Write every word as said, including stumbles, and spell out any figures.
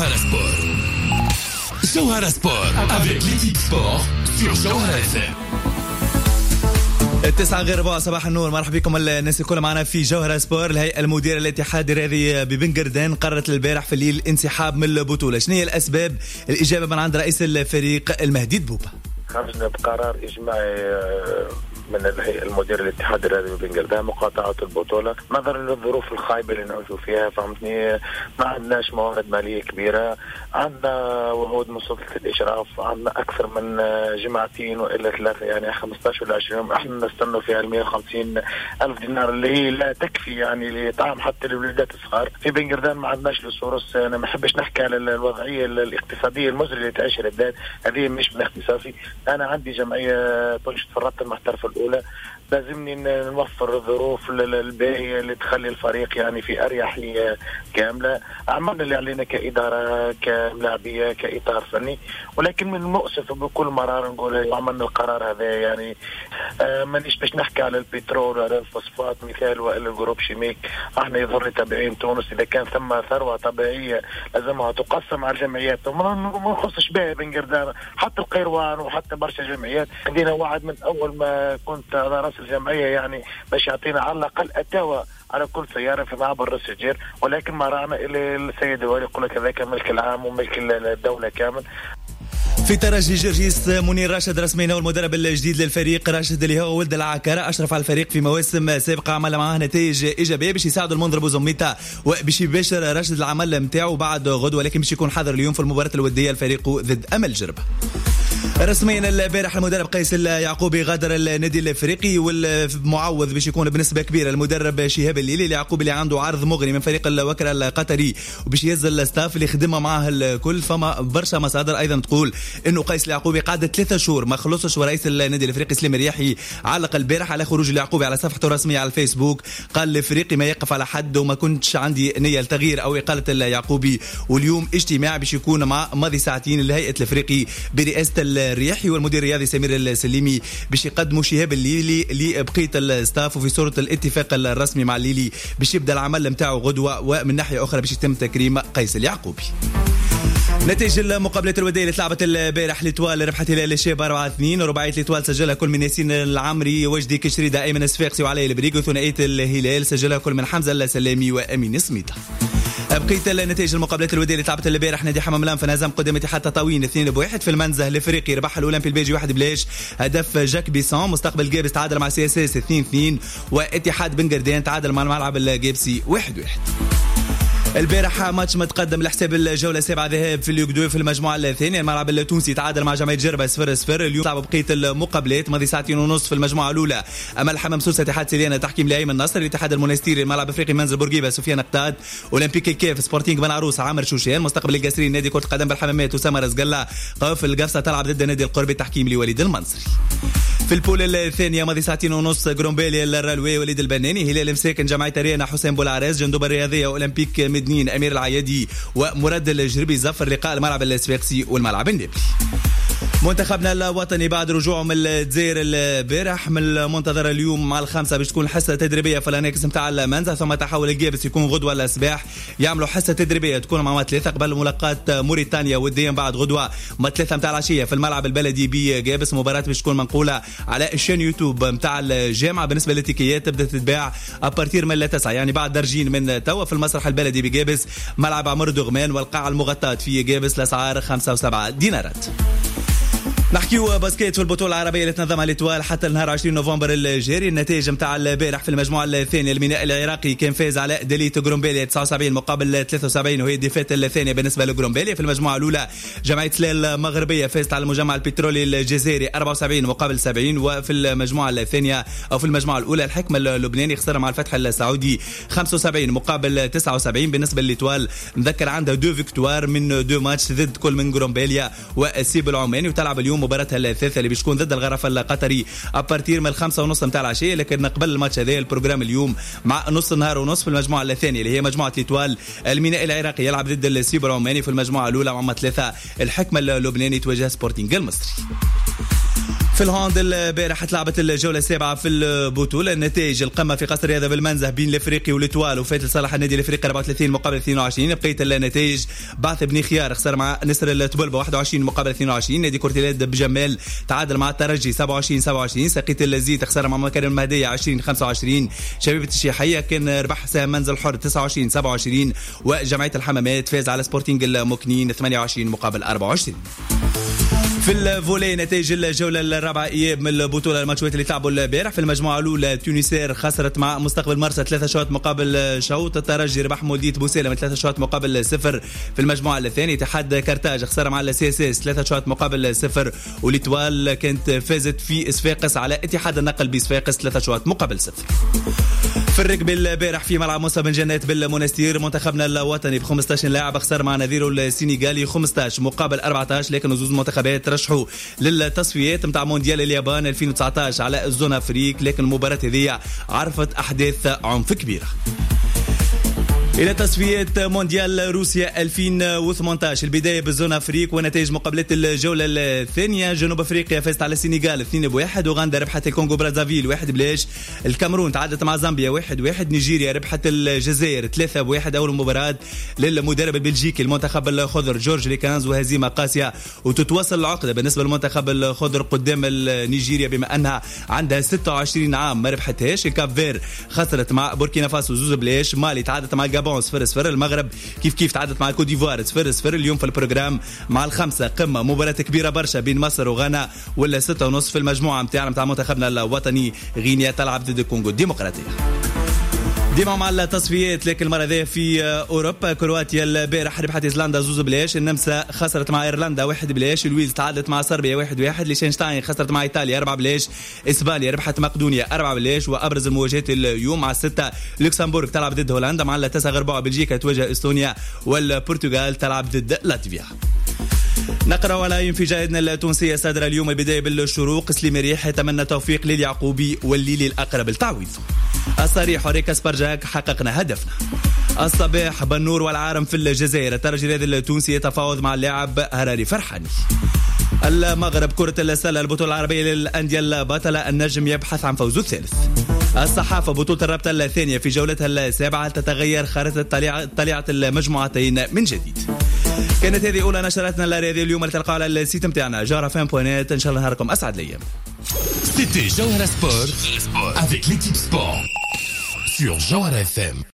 جوهرة سبور. جوهرة سبور avec l'équipe sport sur جوهرة اف ام. التسعة غير ربع صباح النور. مرحبا بكم الناس الكل معنا في جوهرة سبور. الهيئة المديرة للاتحاد الرياضي ببنغردان قررت البارح في الليل انسحاب من البطولة. شنو هي الأسباب؟ الإجابة من عند رئيس الفريق المهدي دبوبة. خرجنا بقرار إجماعي من الهيئة المديرة للاتحاد الرياضي ببنغردان مقاطعة البطولة نظرا للظروف الخايبة اللي نعيشوا فيها. فهمتني، ما عندناش موارد مالية كبيرة، عندنا وعود من سلطة الإشراف، عندنا أكثر من جمعتين وإلا ثلاثة يعني خمسطعش ولا عشرين يوم احنا نستنوا فيها المية وخمسين ألف دينار اللي هي لا تكفي يعني لطعام حتى الولادات الصغار. في بنغردان ما عندناش للسورس. أنا ما أحبش نحكي على الوضعية الاقتصادية المزرية اللي تعيشها البلاد، هذه مش من اختصاصي. أنا عندي جمعية تنشط في الرابطة المحترفة الأولى، لازمني نوفر الظروف الباهية اللي تخلي الفريق يعني في أريحية كاملة. عملنا اللي علينا كإدارة كلاعبية كإطار فني، ولكن من المؤسف بكل مرار نقول عملنا القرار هذا يعني آه مانيش باش نحكي على البترول وعلى الفوسفات مثال وإلا الجروب شيميك. احنا يظهر تابعين تونس، إذا كان ثم ثروة طبيعية لازمها تقسم على الجمعيات وما نخصش بها بنغردان، حتى القيروان وحتى برشا جمعيات. عندنا وعد من أول ما كنت على رأس الجمعية يعني باش يعطينا على الأقل أتاوى على كل سيارة في معبر راس الجير، ولكن ما رانا إلى السيد الوالي يقول لك هذاك ملك العام وملك الدولة كامل. في ترجي جرجيس منير راشد رسميا هو المدرب الجديد للفريق. راشد اللي هو ولد العكارة أشرف على الفريق في مواسم سابقة، عمل معاه نتائج إيجابية باش يساعد المنذر بوزميتا وباش يباشر راشد العمل متاعه بعد غدوة، ولكن باش يكون حاضر اليوم في المباراة الودية الفريق ضد أمل جربة. رسميا البارح المدرب قيس اليعقوبي غادر النادي الافريقي، والمعوض باش يكون بنسبه كبيره المدرب شهاب الليلي. اليعقوبي اللي عنده عرض مغري من فريق الوكر القطري وباش يهز الستاف اللي خدمه معاه الكل. فما برشا مصادر ايضا تقول انه قيس اليعقوبي قعد ثلاثة شهور ما خلصش، ورئيس النادي الافريقي سليم الرياحي علق البارح على خروج اليعقوبي على صفحته الرسميه على الفيسبوك. قال الافريقي ما يقف على حد وما كنتش عندي نيه لتغيير او اقاله اليعقوبي، واليوم اجتماع باش يكون مع ماضي ساعتين لهيئه الافريقي برئاسه الرياحي والمدير الرياضي سمير السليمي باش يقدموا شهاب الليلي لبقيه الستاف، وفي صوره الاتفاق الرسمي مع الليلي باش يبدا العمل نتاعو غدوه، ومن ناحيه اخرى باش يتم تكريم قيس اليعقوبي. نتيجة المقابلة الودية اللي تلعبت البارح، ليتوال ربحت هلال الشاب أربعة اثنين، ورباعية ليتوال سجلها كل من ياسين العمري وجدي كشريدة أيمن الصفاقسي وعلي البريق، وثنائية الهلال سجلها كل من حمزة السلامي وأمين سميطة. بقيت النتائج المقابلات الودية اللي تلعبت البارح، نادي حمام الأنف هزم قدام اتحاد تطاوين اثنين بواحد في المنزه الافريقي، ربح الاولمبي البيجي واحد بلاش هدف جاك بيسون. مستقبل جابس تعادل مع سي اس اس اثنين اثنين، واتحاد بنغردان تعادل مع الملعب الجابسي واحد واحد. البارح ماتش متقدم لحساب الجوله السابعه ذهاب في اليوغدو في المجموعه الثانيه، الملعب التونسي تعادل مع جمعيه جربه صفر صفر. اليوم لعبوا بقيه المقابلات ماضي ساعتين ونص في المجموعه الاولى. امل حمام سوسه اتحاد سيليانا تحكيم لايمن النصر، الاتحاد المونستيري الملعب الافريقي منزل بورقيبه سفيان قتاد، اولمبيك الكاف سبورتينغ بن عروس عامر شوشان، مستقبل القاسرين نادي كره القدم بالحمامات اسامه رزقله، قاف القفصه تلعب ضد نادي القربي تحكيم لوليد المنصري. في البول الثانيه ماضي ساعتين ونص جرومبيلي الرالوي وليد البناني، هلال مساكن جمعيه ريانا حسين بولعراس، جندوبه الرياضيه اولمبيك مدنين امير العيادي ومراد الجربي زفر لقاء الملعب الصفاقسي والملعب النابلي. منتخبنا الوطني بعد رجوعه من الجزائر البارح من المنتظر اليوم مع الخمسة باش تكون حصة تدريبية في الأناكس متاع المنزه، ثم تحول الجابس يكون غدوة الصباح يعملوا حصة تدريبية تكون مع ثلاثة قبل ملاقاة موريتانيا وديا بعد غدوة ما ثلاثة متاع العشية في الملعب البلدي بجابس. مباراة باش تكون منقولة على الشان يوتيوب متاع الجامعة. بالنسبة للتيكيات تبدأ تتباع أبارتير من تسعة يعني بعد درجين من توا في المسرح البلدي بجابس، ملعب عمر دوغمان والقاعة المغطاة في جابس، الأسعار خمسة وسبعة دينارات. نحكيو باسكيت في البطولة العربية اللي تنظمها ليتوال حتى النهار عشرين نوفمبر الجاري. النتائج متاع البارح في المجموعة الثانية، الميناء العراقي كان فاز على دليت جرومبيليا تسعة وسبعين مقابل ثلاثة وسبعين، وهي الدفات الثانية بالنسبة لجرومبيليا. في المجموعة الأولى جمعية سلال المغربية فازت على المجمع البترولي الجزائري أربعة وسبعين مقابل سبعين، وفي المجموعة الثانية أو في المجموعة الأولى الحكم اللبناني خسر مع الفتح السعودي خمسة وسبعين مقابل تسعة وسبعين. بالنسبة لليتوال نذكر عندها دو فيكتوار من دو ماتش ضد كل من جرومبيليا والسيب العماني، وتلعب اليوم مباراتها الثالثة اللي بتكون ضد الغرف القطري أبارتير من الخمسة ونص متاع العشية. لكن قبل الماتش هذا البروجرام اليوم مع نص النهار ونص في المجموعة الثانية اللي هي مجموعة ليتوال، الميناء العراقي يلعب ضد السيب العماني. في المجموعة الأولى مع ثلاثة الحكم اللبناني تواجه سبورتينغ المصري. في الهاند البارح تلعبت الجولة السابعة في البطولة. النتائج القمة في قصر الرياضة بالمنزه بين الافريقي والإتوال وفات لصالح النادي الافريقي أربعة وثلاثين مقابل اثنين وعشرين. بقية النتائج بعث بني خيار خسر مع نسر الطبلبة واحد وعشرين مقابل اثنين وعشرين. نادي كورتيلاد بجمال تعادل مع الترجي سبعة وعشرين سبعة وعشرين. سقيت الزيت خسر مع مكان المهدية عشرين خمسة وعشرين. شبيبة الشيحية كان ربح سام منزل حر تسعة وعشرين سبعة وعشرين. وجمعية الحمامات فاز على سبورتينج المكنين ثمانية وعشرين مقابل أربعة وعشرين. في الفولي نتائج الجولة الرابعة إياب من البطولة. الماتشات اللي تلعبوا البارح في المجموعة الأولى تونسير خسرت مع مستقبل مرسى ثلاثة شوط مقابل شوط. الترجي ربح مولدية بوسيلة من ثلاثة شوط مقابل صفر. في المجموعة الثانية اتحاد كرتاج خسر مع السي اس اس ثلاثة شوط مقابل صفر. والإتوال كانت فازت في صفاقس على اتحاد النقل بصفاقس ثلاثة شوط مقابل صفر. في الركب البارح في ملعب موسى بن جنات بالمنستير منتخبنا الوطني ب خمسة عشر لاعب خسر مع نظيره السنغالي خمسة عشر مقابل أربعة عشر. لكن زوز منتخبات رشحوا للتصفيات نتاع مونديال اليابان ألفين وتسعة عشر على الزون افريك. لكن المباراة هذه عرفت احداث عنف كبيرة. إلى تصفيات مونديال روسيا ألفين وثمانية عشر البداية بالزون أفريق ونتائج مقابلات الجولة الثانية. جنوب أفريقيا فازت على السنغال اثنين بواحد. أوغندا ربحت الكونغو برازافيل واحد بلاش. الكاميرون تعادلت مع زامبيا واحد واحد. نيجيريا ربحت الجزائر ثلاثة بواحد. أول مباراة للمدرب البلجيكي المنتخب الخضر جورج ليكانز وهزيمة قاسية وتتواصل العقدة بالنسبة للمنتخب الخضر قدام نيجيريا بما أنها عندها ستة وعشرين عام ما ربحتهاش. الكاب فير خسرت مع بوركينا فاسو زوز بلاش. مالي تعادلت مع الجابون صفر صفر. المغرب كيف كيف تعادلت مع الكوت ديفوار صفر صفر. اليوم في البروجرام مع الخمسة قمة مباراة كبيرة برشا بين مصر وغانا ولا ستة ونصف في المجموعة متاعنا متاع منتخبنا الوطني. غينيا تلعب ضد الكونغو الديمقراطية. ديما مع التصفيات لكن المرة ذي في أوروبا. كرواتيا البارح ربحت إيسلندا زوز بلاش. النمسا خسرت مع إيرلندا واحد بلاش. الويلز تعادلت مع صربيا واحد واحد. ليشنشتاين خسرت مع إيطاليا أربعة بلاش. إسبانيا ربحت مقدونيا أربعة بلاش. وأبرز المواجهات اليوم مع الستة لوكسمبورغ تلعب ضد هولندا. مع التاسع غرباء بلجيكا تواجه إستونيا. والبرتغال تلعب ضد لاتفيا. نقرأ على انفجارنا التونسية صادرة اليوم البداية بالشروق. سليم ريح يتمنى توفيق لليعقوبي والليل الأقرب التعويض. الصريح وريكا سبرجاك حققنا هدفنا. الصباح بنور والعارم في الجزائر. الترجي الرياضي التونسي يتفاوض مع اللاعب هراري فرحاني. المغرب كرة السلة البطولة العربية للأندية البطلة. النجم يبحث عن فوزه الثالث. الصحافة بطولة الرابطة الثانية في جولتها السابعة تتغير خارطة طليعة المجموعتين من جديد. كانت هذه أولى نشراتنا الرياضية اليوم اللي تلقاها على السيت متاعنا جوهرة فان بوينات. إن شاء الله نهاركم أسعد الأيام. C'était Jawhara Sport avec l'équipe sport sur Jawhara F M.